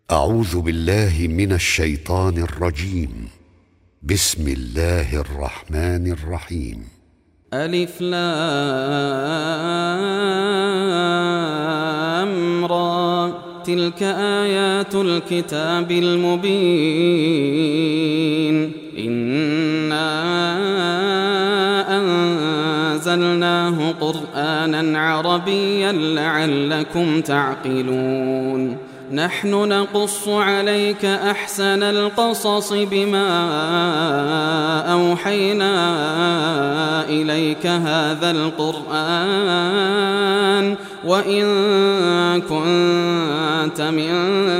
أعوذ بالله من الشيطان الرجيم. بسم الله الرحمن الرحيم. ألف لام را، تلك آيات الكتاب المبين. إنا أنزلناه قرآنا عربيا لعلكم تعقلون. نحن نقص عليك أحسن القصص بما أوحينا إليك هذا القرآن وإن كنت من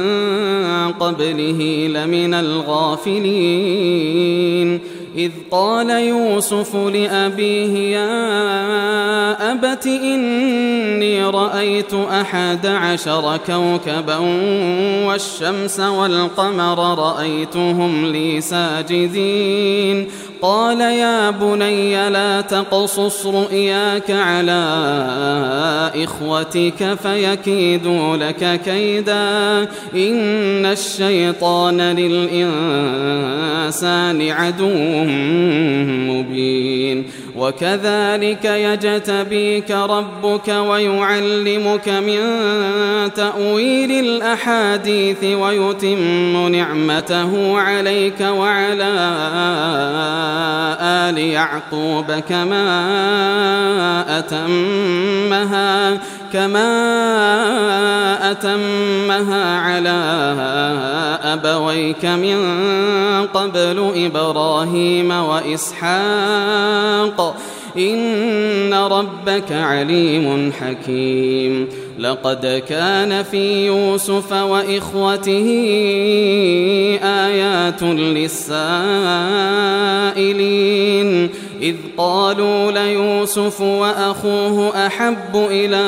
قبله لمن الغافلين. إذ قال يوسف لأبيه يا أبت إني رأيت 11 كوكبا والشمس والقمر رأيتهم لي ساجدين. قال يا بني لا تقصص رؤياك على إخوتك فيكيدوا لك كيدا إن الشيطان للإنسان عدو مبين. وكذلك يجتبيك ربك ويعلمك من تأويل الأحاديث ويتم نعمته عليك وعلى آل يعقوب كما أتمها على أبويك من قبل إبراهيم وإسحاق إن ربك عليم حكيم. لقد كان في يوسف وإخوته آيات للسائلين إذ قالوا ليوسف وأخوه أحب إلى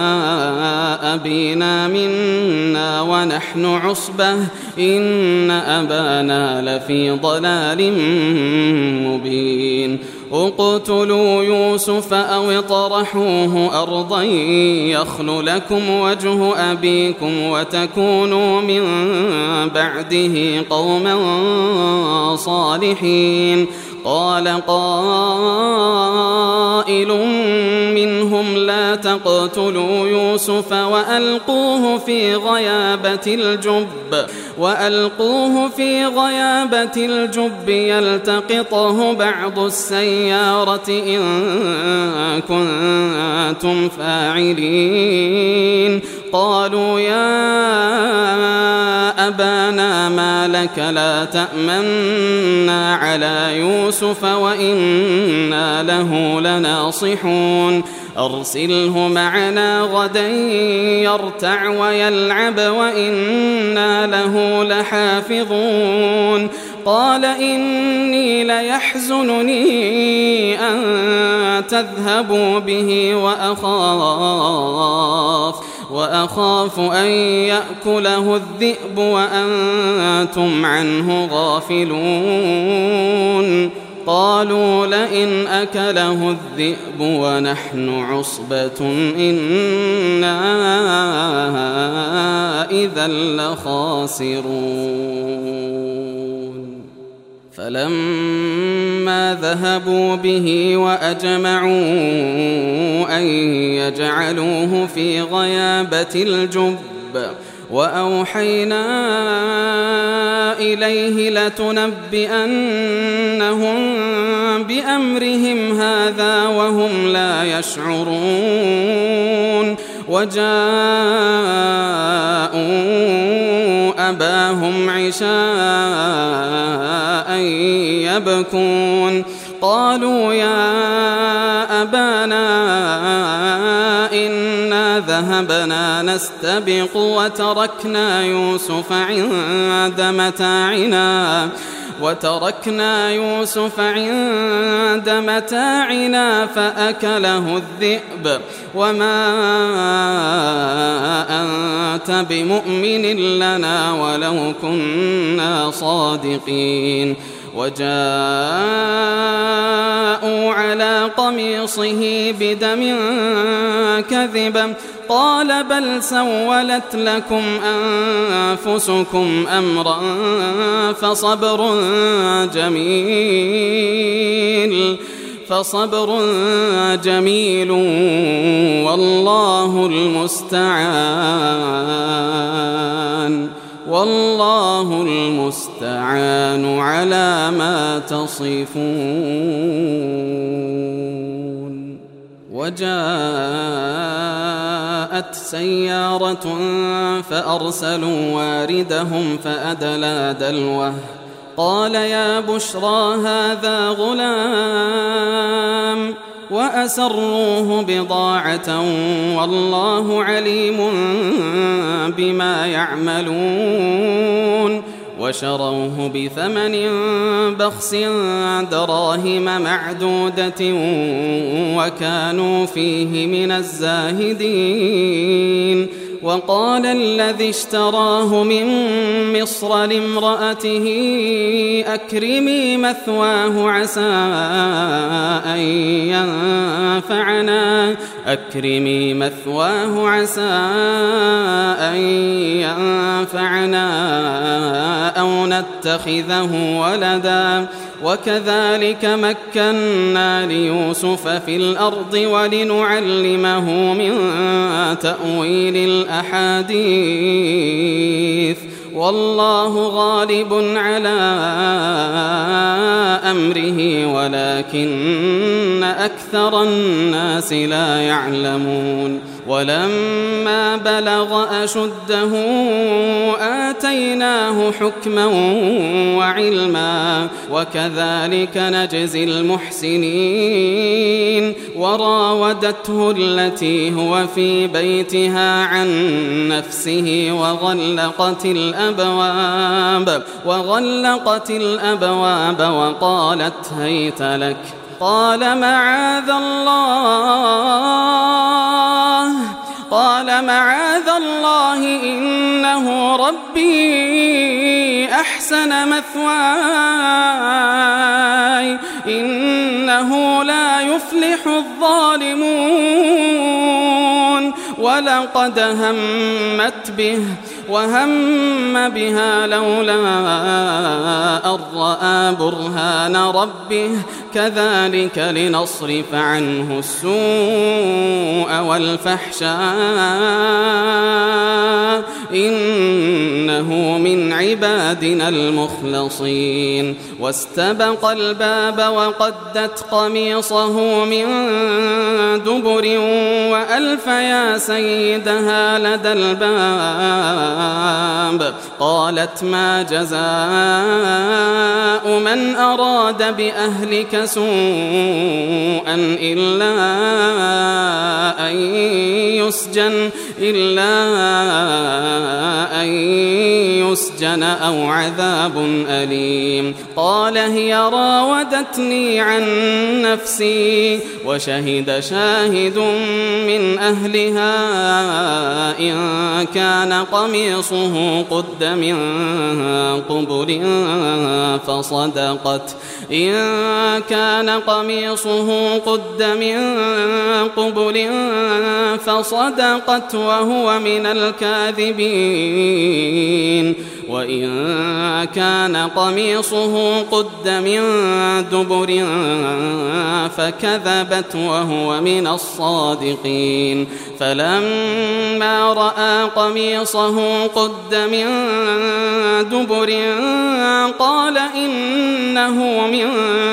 أبينا منا ونحن عصبة إن أبانا لفي ضلال مبين. اقتلوا يوسف أو اطرحوه أرضا يخل لكم وجه أبيكم وتكونوا من بعده قوما صالحين. قال قائل منهم لا تقتلوا يوسف وألقوه في غيابة الجب يلتقطه بعض السيارة إن كنتم فاعلين. قالوا يا أبانا ما لك لا تأمنا على يوسف وإنا له لناصحون. أرسله معنا غدا يرتع ويلعب وإنا له لحافظون. قال إني ليحزنني أن تذهبوا به وأخاف أن يأكله الذئب وأنتم عنه غافلون. قالوا لئن أكله الذئب ونحن عصبة إنا إذا لخاسرون. فلما ذهبوا به وأجمعوا أن يجعلوه في غيابة الجب وأوحينا إليه لتنبئنهم بأمرهم هذا وهم لا يشعرون. وجاءوا أباهم عشاء يبكون. قالوا يا أبانا إنا ذهبنا نستبق وتركنا يوسف عند متاعنا فأكله الذئب وما أنت بمؤمن لنا ولو كنا صادقين. وجاءوا على قميصه بدم كذب قال بل سولت لكم أنفسكم أمرا فصبر جميل والله المستعان على ما تصفون. وجاءت سيارة فأرسلوا واردهم فأدلى دلوه قال يا بشرى هذا غلام وأسروه بضاعة والله عليم بما يعملون وشروه بثمن بخس دراهم معدودة وكانوا فيه من الزاهدين. وقال الذي اشتراه من مصر لامرأته أكرمي مثواه عسى أن ينفعنا أو نتخذه ولدا وكذلك مكنا ليوسف في الأرض ولنعلمه من تأويل الأحاديث والله غالب على أمره ولكن أكثر الناس لا يعلمون. ولما بلغ أشده آتيناه حكما وعلما وكذلك نجزي المحسنين. وراودته التي هو في بيتها عن نفسه وغلقت الأبواب وقالت هيت لك قال معاذ الله إنه ربي أحسن مثواي إنه لا يفلح الظالمون. ولقد همت به وهم بها لولا أن رأى برهان ربه كذلك لنصرف عنه السوء والفحشاء إنه من عبادنا المخلصين. واستبق الباب وقدت قميصه من دبر وألف يا سيدها لدى الباب قالت ما جزاء من أراد بأهلك سوءا إلا أن يسجن أو عذاب أليم. قال هي راودتني عن نفسي وشهد شاهد من أهلها إن كان قميصه قد من قبل فصدقت وهو من الكاذبين. وإن كان قميصه قد من دبر فكذبت وهو من الصادقين. فلما رأى قميصه قد من دبر قال إنه من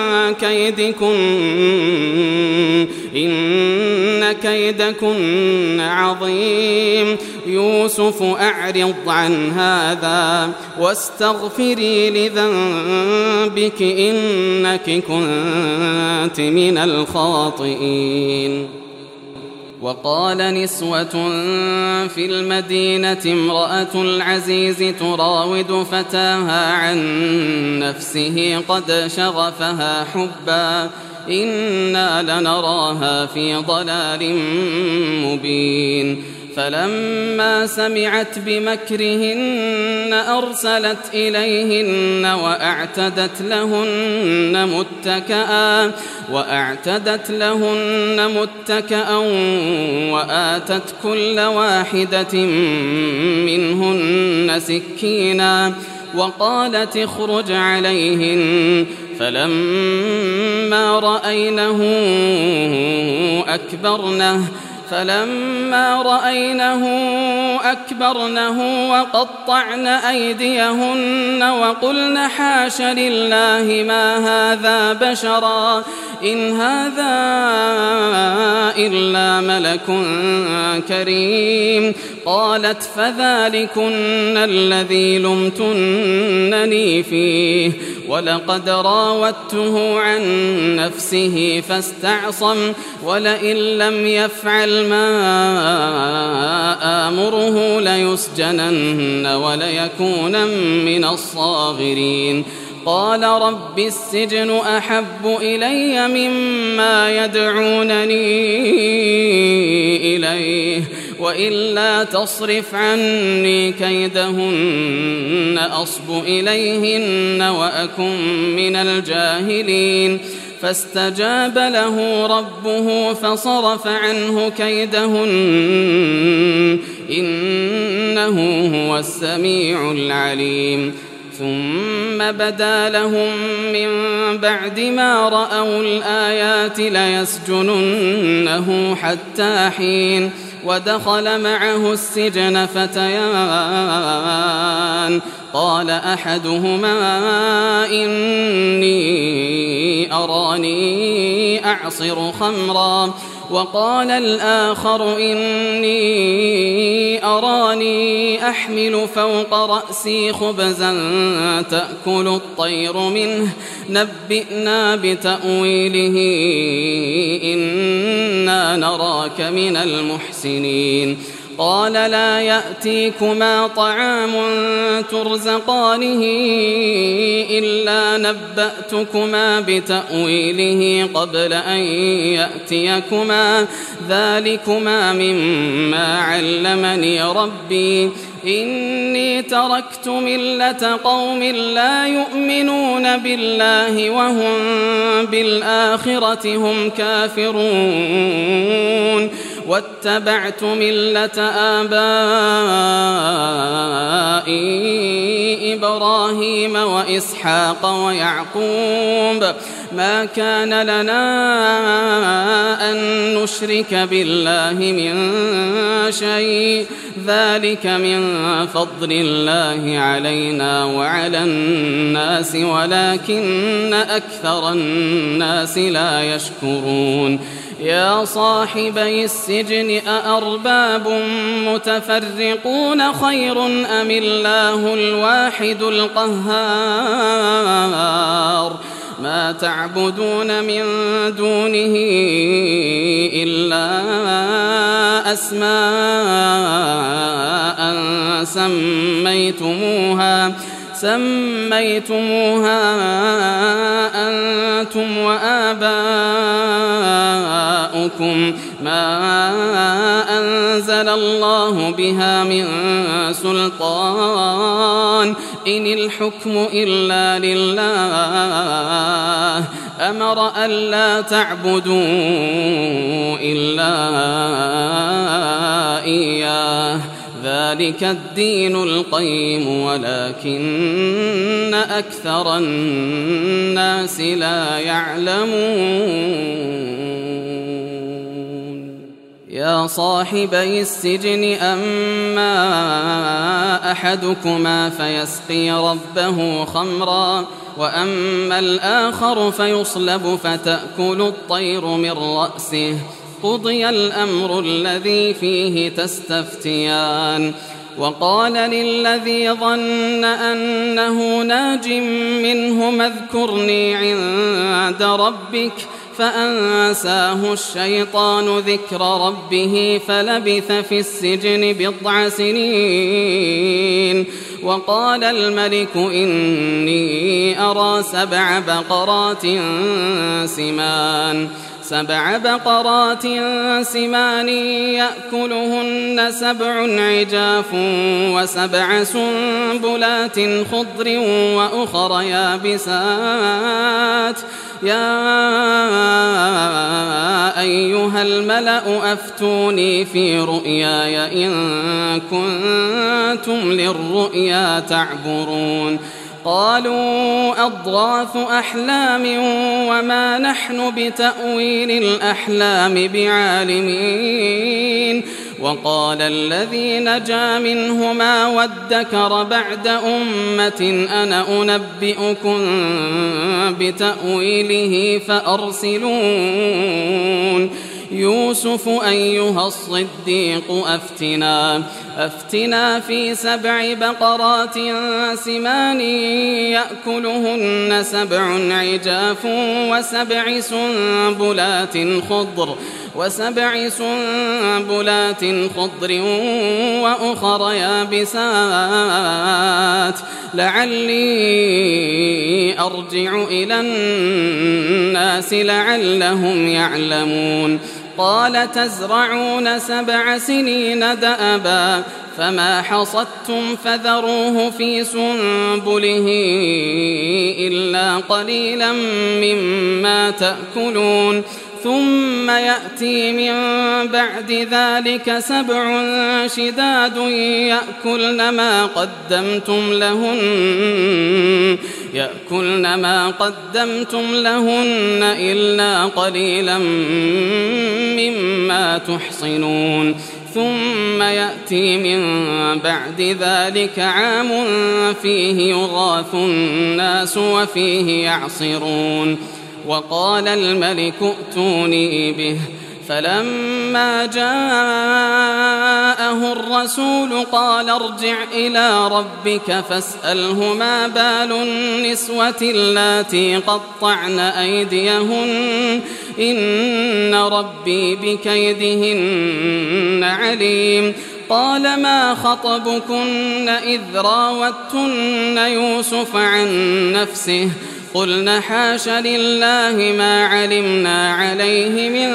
إن كيدكن عظيم. يوسف أعرض عن هذا واستغفري لذنبك إنك كنت من الخاطئين. وقال نسوة في المدينة امرأة العزيز تراود فتاها عن نفسه قد شغفها حبا إنا لنراها في ضلال مبين. فلما سمعت بمكرهن أرسلت إليهن وأعتدت لهن متكأ وآتت كل واحدة منهن سكينا وقالت اخرج عليهن فلما رأينه أكبرنه وقطعن أيديهن وقلن حاش لله ما هذا بشرا إن هذا إلا ملك كريم قالت فذلكن الذي لمتنني فيه ولقد راودته عن نفسه فاستعصم ولئن لم يفعل ما آمره ليسجنن وليكون من الصاغرين قال رب السجن أحب إلي مما يدعونني إليه وإلا تصرف عني كيدهن أصب إليهن وأكن من الجاهلين فاستجاب له ربه فصرف عنه كيدهن إنه هو السميع العليم ثم بدا لهم من بعد ما رأوا الآيات ليسجننه حتى حين ودخل معه السجن فتيان قال أحدهما إني أراني أعصر خمرا وقال الآخر إني أراني أحمل فوق رأسي خبزا تأكل الطير منه نبئنا بتأويله إنا نراك من المحسنين قال لا يأتيكما طعام ترزقانه إلا نبأتكما بتأويله قبل أن يأتيكما ذلكما مما علمني ربي إني تركت ملة قوم لا يؤمنون بالله وهم بالآخرة هم كافرون واتبعت ملة آبائي إبراهيم وإسحاق ويعقوب ما كان لنا أن نشرك بالله من شيء ذلك من فضل الله علينا وعلى الناس ولكن أكثر الناس لا يشكرون يا صاحبي السجن أأرباب متفرقون خير أم الله الواحد القهار ما تعبدون من دونه إلا أسماء سميتموها أنتم وآباؤكم ما أنزل الله بها من سلطان إن الحكم إلا لله أمر ألا تعبدوا إلا إياه ذلك الدين القيم ولكن أكثر الناس لا يعلمون يا صاحبي السجن أما أحدكما فيسقي ربه خمرا وأما الآخر فيصلب فتأكل الطير من رأسه قضي الأمر الذي فيه تستفتيان وقال للذي ظن أنه ناج منه اذكرني عند ربك فأنساه الشيطان ذكر ربه فلبث في السجن 9 سنين وقال الملك إني أرى 7 بقرات 7 بقرات سمان يأكلهن 7 عجاف و7 سنبلات خضر وأخر يابسات يا أيها الملأ أفتوني في رؤياي إن كنتم للرؤيا تعبرون قالوا أضغاث أحلام وما نحن بتأويل الأحلام بعالمين وقال الذي نجا منهما وادكر بعد أمة أنا أنبئكم بتأويله فأرسلون يوسف أيها الصديق أفتنا في 7 بقرات سمان يأكلهن 7 عجاف و7 سنبلات خضر وأخر يابسات لعلي أرجع إلى الناس لعلهم يعلمون قال تزرعون 7 سنين دأبا فما حصدتم فذروه في سنبله إلا قليلا مما تأكلون ثم يأتي من بعد ذلك 7 شداد يأكلن ما قدمتم لهن إلا قليلا مما تحصنون ثم يأتي من بعد ذلك عام فيه يغاث الناس وفيه يعصرون وقال الملك ائتوني به فلما جاءه الرسول قال ارجع إلى ربك فاسأله ما بال النسوة اللاتي قطعن أيديهن إن ربي بكيدهن عليم قال ما خطبكن إذ راوتن يوسف عن نفسه قلنا حاش لله ما علمنا عليه من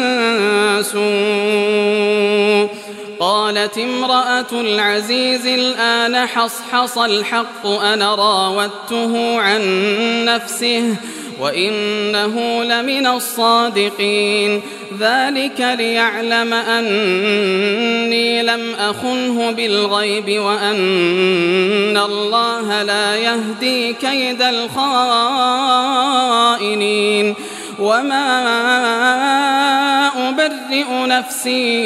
سوء قالت امرأة العزيز الآن حصحص الحق أنا راودته عن نفسه وإنه لمن الصادقين ذلك ليعلم أني لم أخنه بالغيب وأن الله لا يهدي كيد الخائنين وما أبرئ نفسي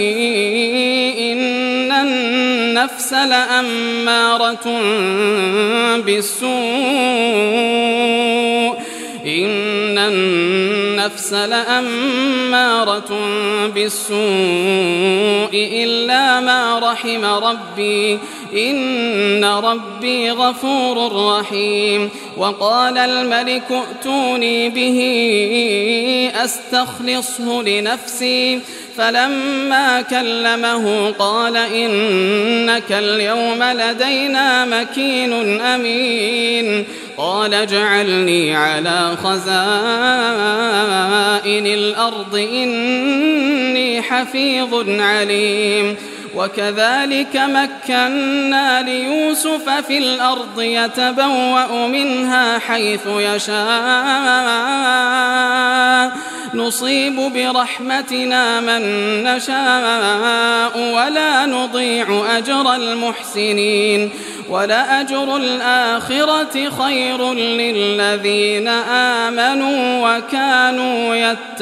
إن النفس لأمارة بالسوء إلا ما رحم ربي إن ربي غفور رحيم وقال الملك ائتوني به أستخلصه لنفسي فلما كلمه قال إنك اليوم لدينا مكين أمين قال اجعلني على خزائن الأرض إني حفيظ عليم وكذلك مكنا ليوسف في الأرض يتبوأ منها حيث يشاء نصيب برحمتنا من نشاء ولا نضيع أجر المحسنين ولأجر الآخرة خير للذين آمنوا وكانوا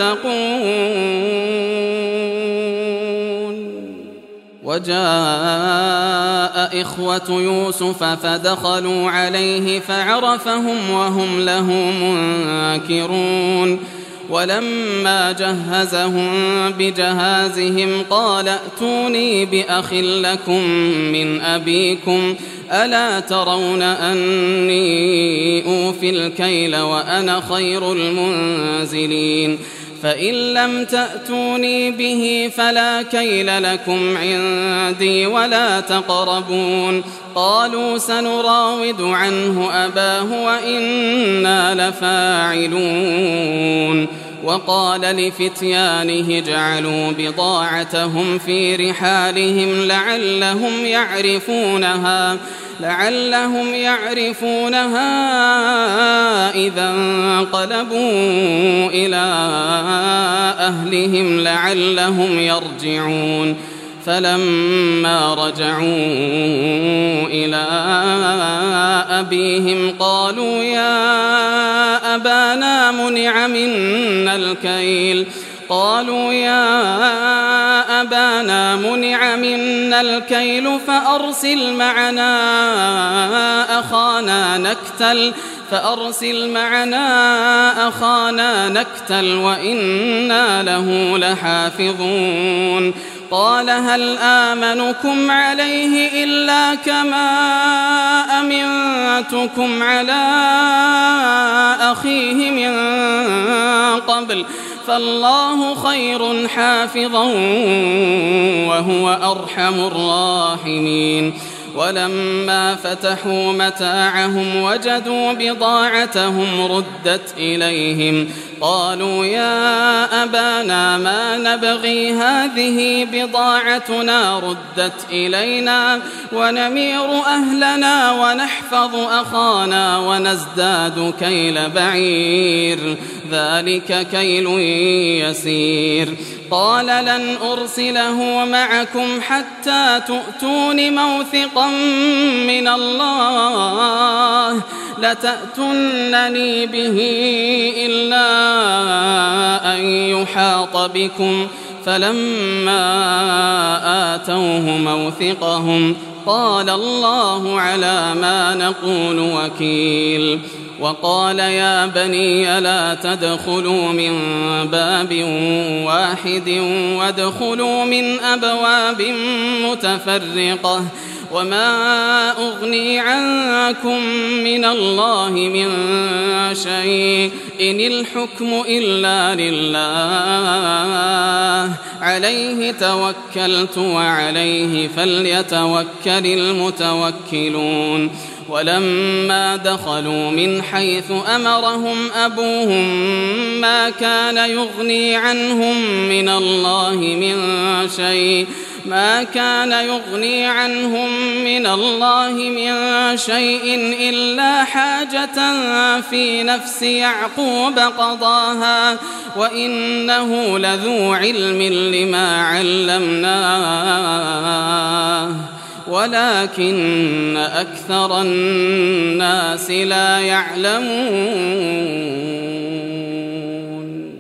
يتقون وجاء إخوة يوسف فدخلوا عليه فعرفهم وهم له منكرون ولما جهزهم بجهازهم قال ائتوني بأخ لكم من أبيكم ألا ترون أني أوفي الكيل وأنا خير المنزلين فإن لم تأتوني به فلا كيل لكم عندي ولا تقربون قالوا سنراود عنه أباه وإنا لفاعلون وقال لفتيانه اجعلوا بضاعتهم في رحالهم لعلهم يعرفونها إذا انقلبوا إلى أهلهم لعلهم يرجعون فلما رجعوا إلى أبيهم قالوا يا أبانا منع منا الكيل فأرسل معنا أخانا نكتل وإنا له لحافظون قال هل آمنكم عليه إلا كما أمنتكم على أخيه من قبل فالله خير حافظا وهو أرحم الراحمين ولما فتحوا متاعهم وجدوا بضاعتهم ردت إليهم قالوا يا أبانا ما نبغي هذه بضاعتنا ردت إلينا ونمير أهلنا ونحفظ أخانا ونزداد كيل بعير ذلك كيل يسير قال لن أرسله معكم حتى تؤتون موثقا من الله لتأتونني به إلا أن يحاط بكم فلما آتوه موثقهم قال الله على ما نقول وكيل وقال يا بني لا تدخلوا من باب واحد وادخلوا من أبواب متفرقة وما أغني عنكم من الله من شيء إن الحكم إلا لله عليه توكلت وعليه فليتوكل المتوكلون ولما دخلوا من حيث أمرهم أبوهم ما كان يغني عنهم من الله من شيء إلا حاجة في نفس يعقوب قضاها وإنه لذو علم لما علمناه ولكن أكثر الناس لا يعلمون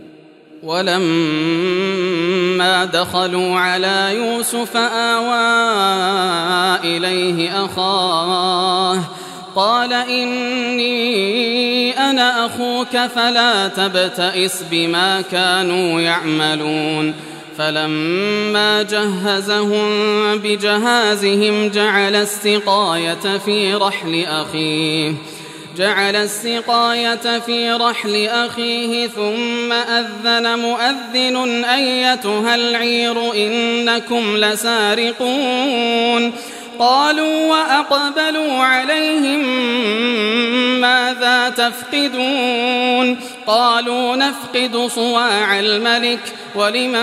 ولما دخلوا على يوسف آوى إليه أخاه قال إني أنا أخوك فلا تبتئس بما كانوا يعملون فلما جهزهم بجهازهم جعل السقاية في رحل أخيه ثم أذن مؤذن أيتها العير إنكم لسارقون قالوا وأقبلوا عليهم ماذا تفقدون قالوا نفقد صواع الملك ولمن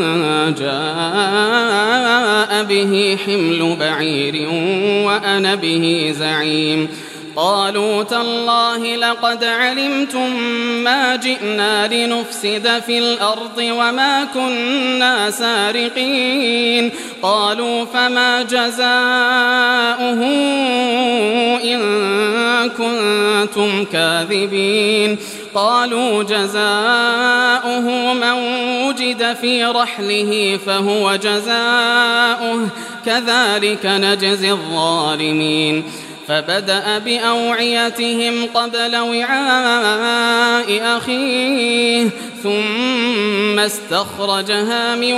جاء به حمل بعير وأنا به زعيم قالوا تالله لقد علمتم ما جئنا لنفسد في الأرض وما كنا سارقين قالوا فما جزاؤه إن كنتم كاذبين قالوا جزاؤه من وجد في رحله فهو جزاؤه كذلك نجزي الظالمين فبدأ بأوعيتهم قبل وعاء أخيه ثم استخرجها من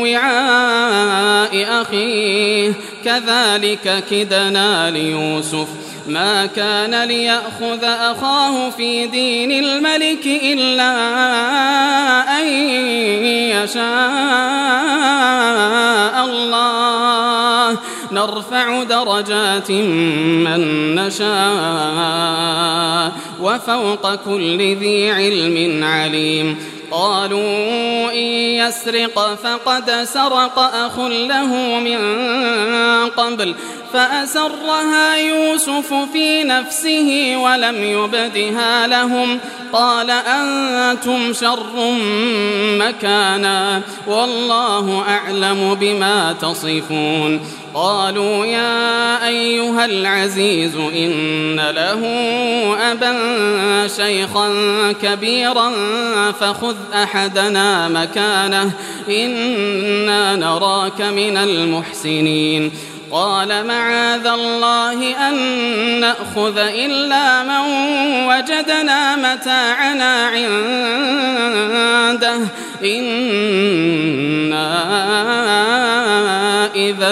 وعاء أخيه كذلك كدنا ليوسف ما كان ليأخذ أخاه في دين الملك إلا أن يشاء الله نرفع درجات من نشاء وفوق كل ذي علم عليم قالوا إن يسرق فقد سرق أخ له من قبل فأسرها يوسف في نفسه ولم يبدها لهم قال أنتم شر مكانا والله أعلم بما تصفون قالوا يا أيها العزيز إن له أبا شيخا كبيرا فخذ أحدنا مكانه إنا نراك من المحسنين قال معاذ الله أن نأخذ إلا من وجدنا متاعنا عنده إنا إذا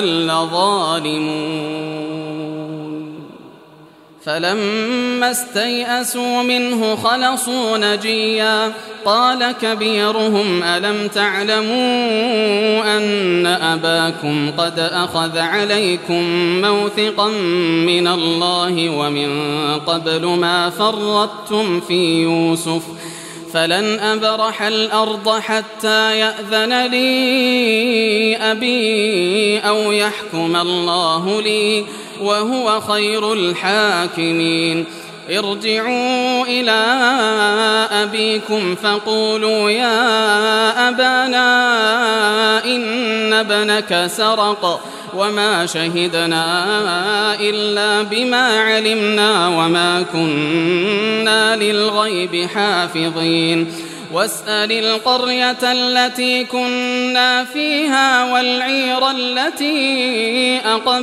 لظالمون فلما استيئسوا منه خلصوا نجيا قال كبيرهم ألم تعلموا أن أباكم قد أخذ عليكم موثقا من الله ومن قبل ما فرطتم في يوسف فلن أبرح الأرض حتى يأذن لي أبي أو يحكم الله لي وهو خير الحاكمين ارجعوا إلى أبيكم فقولوا يا أبانا إن ابنك سرق وما شهدنا إلا بما علمنا وما كنا للغيب حافظين واسأل القرية التي كنا فيها والعير التي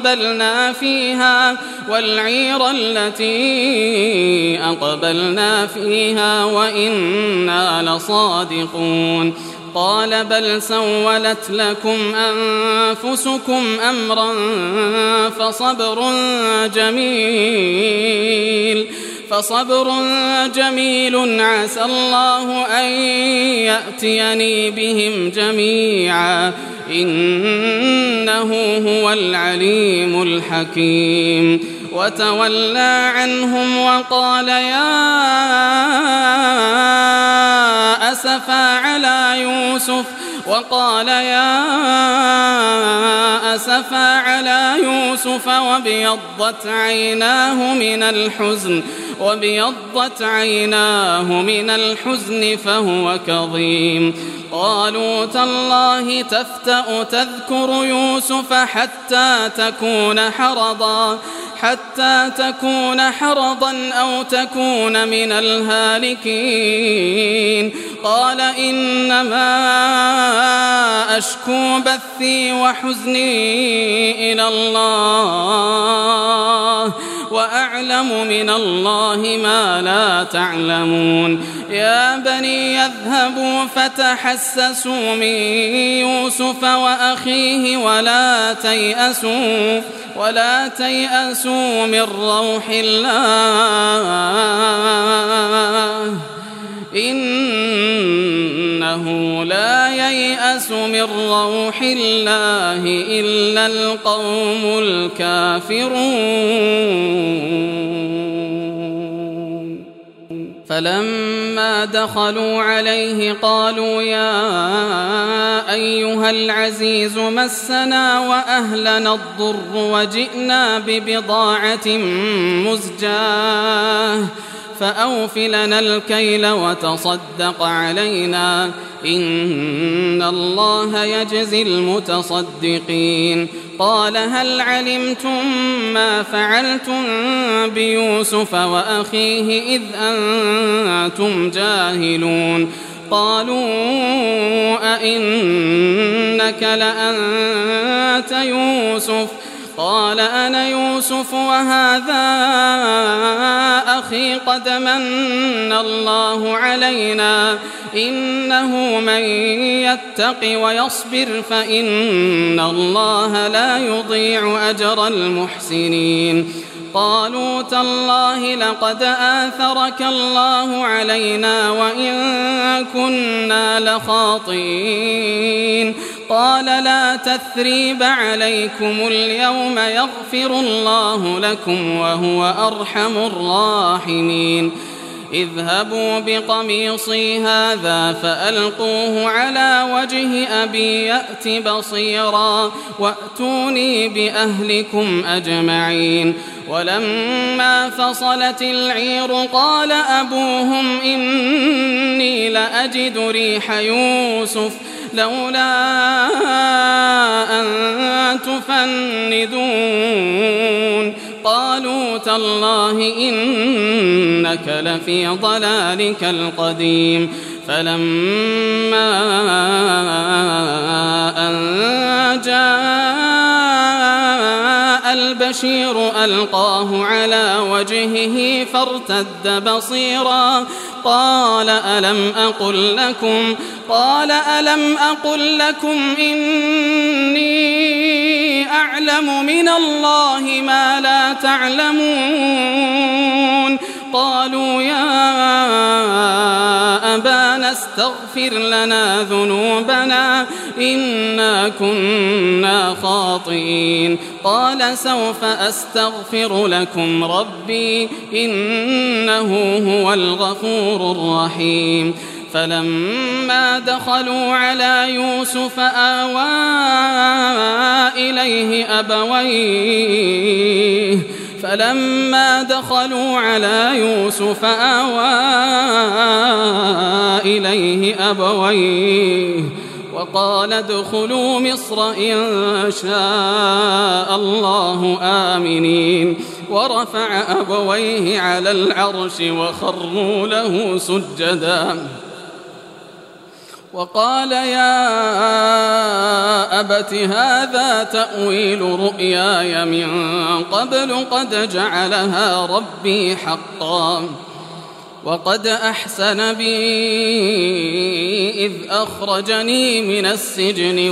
أقبلنا فيها وإنا لصادقون قال بل سولت لكم أنفسكم أمرا فصبر جميل عسى الله أن يأتيني بهم جميعا إنه هو العليم الحكيم وتولى عنهم وقال يا أسفا على يوسف وابيضت عيناه من الحزن فهو كظيم قالوا تالله تفتأ تذكر يوسف حتى تكون حرضا أو تكون من الهالكين قال إنما أشكو بثي وحزني إلى الله وأعلم من الله ما لا تعلمون يا بني يذهبوا فتحسسوا من يوسف وأخيه ولا تيأسوا من روح الله إنه لا ييأس من روح الله إلا القوم الكافرون فلما دخلوا عليه قالوا يا أيها العزيز مسنا وأهلنا الضر وجئنا ببضاعة مزجاة فأوف لنا الكيل وتصدق علينا إن الله يجزي المتصدقين قال هل علمتم ما فعلتم بيوسف وأخيه إذ أنتم جاهلون قالوا أئنك لأنت يوسف قال أنا يوسف وهذا أخي قد من الله علينا إنه من يتق ويصبر فإن الله لا يضيع أجر المحسنين قالوا تالله لقد آثرك الله علينا وإن كنا لخاطئين قال لا تثريب عليكم اليوم يغفر الله لكم وهو أرحم الراحمين اذهبوا بقميصي هذا فألقوه على وجه أبي يأت بصيرا وأتوني بأهلكم أجمعين. ولما فصلت العير قال أبوهم إني لأجد ريح يوسف لولا أن تفندون. قالوا تالله إنك لفي ضلالك القديم. فلما أن جاء البشير ألقاه على وجهه فارتد بصيرا قال ألم أقل لكم إني أعلم من الله ما لا تعلمون. قالوا يا أبانا استغفر لنا ذنوبنا إنا كنا خاطئين. قال سوف أستغفر لكم ربي إنه هو الغفور الرحيم. فلما دخلوا على يوسف آوى إليه أبويه وقال ادخلوا مصر إن شاء الله آمنين. ورفع أبويه على العرش وخروا له سجدا وقال يا أبت هذا تأويل رؤياي من قبل قد جعلها ربي حقا وقد أحسن بي إذ أخرجني من السجن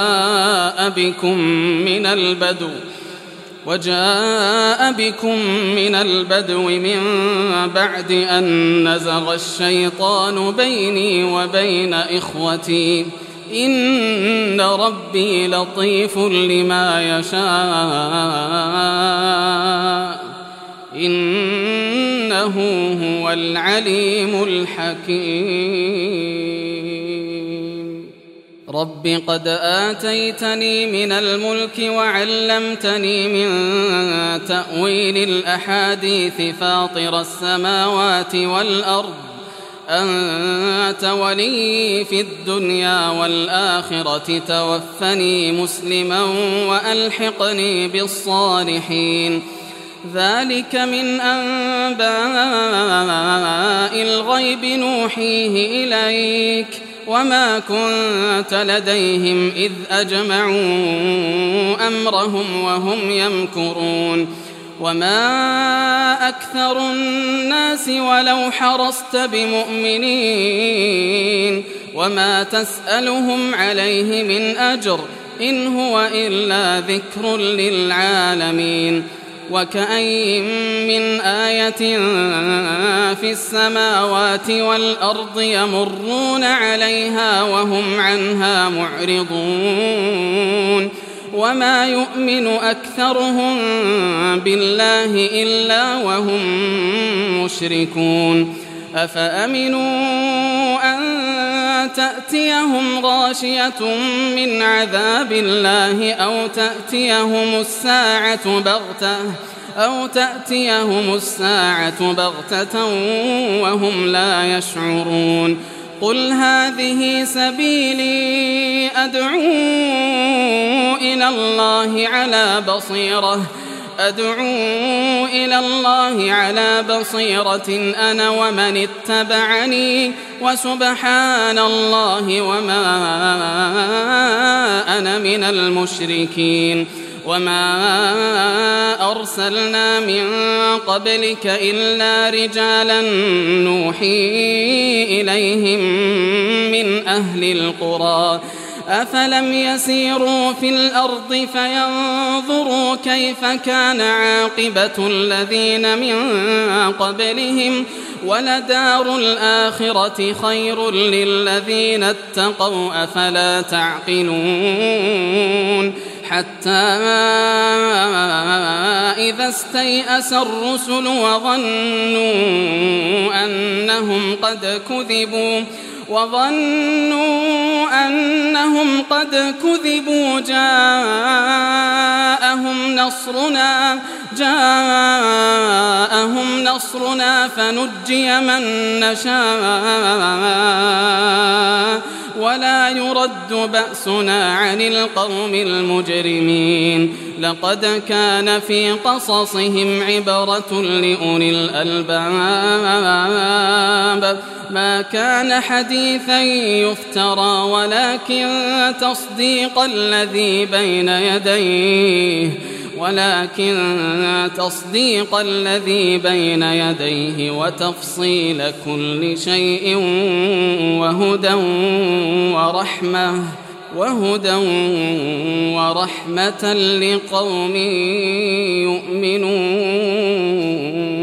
وجاء بكم من البدو من بعد أن نزغ الشيطان بيني وبين إخوتي إن ربي لطيف لما يشاء إنه هو العليم الحكيم. رب قد آتيتني من الملك وعلمتني من تأويل الأحاديث فاطر السماوات والأرض أنت ولي في الدنيا والآخرة توفني مسلما وألحقني بالصالحين. ذلك من أنباء الغيب نوحيه إليك وما كنت لديهم إذ أجمعوا أمرهم وهم يمكرون. وما أكثر الناس ولو حرصت بمؤمنين وما تسألهم عليه من أجر إن هو إلا ذكر للعالمين. وكأين من آية في السماوات والأرض يمرون عليها وهم عنها معرضون وما يؤمن أكثرهم بالله إلا وهم مشركون. أفأمنوا أن تأتيهم غاشية من عذاب الله أو تأتيهم الساعة بغتة وهم لا يشعرون. قل هذه سبيلي أدعو إلى الله على بصيرة أنا ومن اتبعني وسبحان الله وما أنا من المشركين. وما أرسلنا من قبلك إلا رجالا نوحي إليهم من أهل القرى أفلم يسيروا في الأرض فينظروا كيف كان عاقبة الذين من قبلهم ولدار الآخرة خير للذين اتقوا أفلا تعقلون. حتى إذا استيأس الرسل وظنوا أنهم قد كذبوا جاءهم نصرنا فنجي من نشاء ولا يرد بأسنا عن القوم المجرمين. لقد كان في قصصهم عبرة لأولي الألباب ما كان حديثا يفترى ولكن تصديق الذي بين يديه وتفصيل كل شيء وهدى ورحمة لقوم يؤمنون.